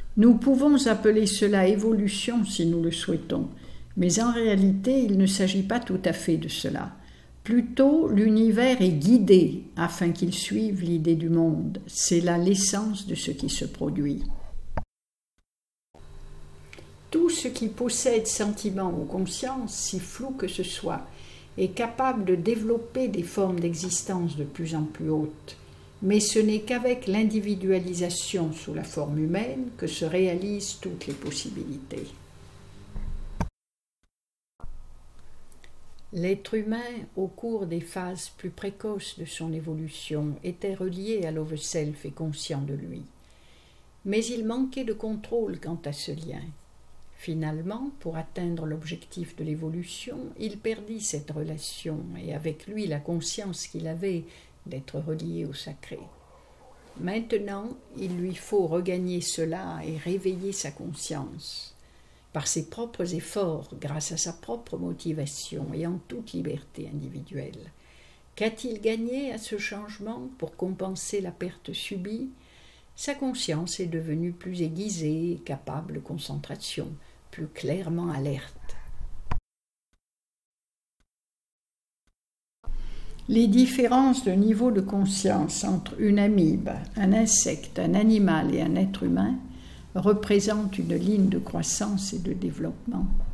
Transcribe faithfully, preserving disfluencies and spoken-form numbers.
Nous pouvons appeler cela évolution si nous le souhaitons, mais en réalité, il ne s'agit pas tout à fait de cela. Plutôt, l'univers est guidé afin qu'il suive l'idée du monde. C'est là l'essence de ce qui se produit. Tout ce qui possède sentiment ou conscience, si flou que ce soit, est capable de développer des formes d'existence de plus en plus hautes. Mais ce n'est qu'avec l'individualisation sous la forme humaine que se réalisent toutes les possibilités. L'être humain, au cours des phases plus précoces de son évolution, était relié à l'overself et conscient de lui. Mais il manquait de contrôle quant à ce lien. Finalement, pour atteindre l'objectif de l'évolution, il perdit cette relation et avec lui la conscience qu'il avait d'être relié au sacré. Maintenant, il lui faut regagner cela et réveiller sa conscience. Par ses propres efforts, grâce à sa propre motivation et en toute liberté individuelle. Qu'a-t-il gagné à ce changement pour compenser la perte subie ? Sa conscience est devenue plus aiguisée et capable de concentration, plus clairement alerte. Les différences de niveau de conscience entre une amibe, un insecte, un animal et un être humain représentent une ligne de croissance et de développement.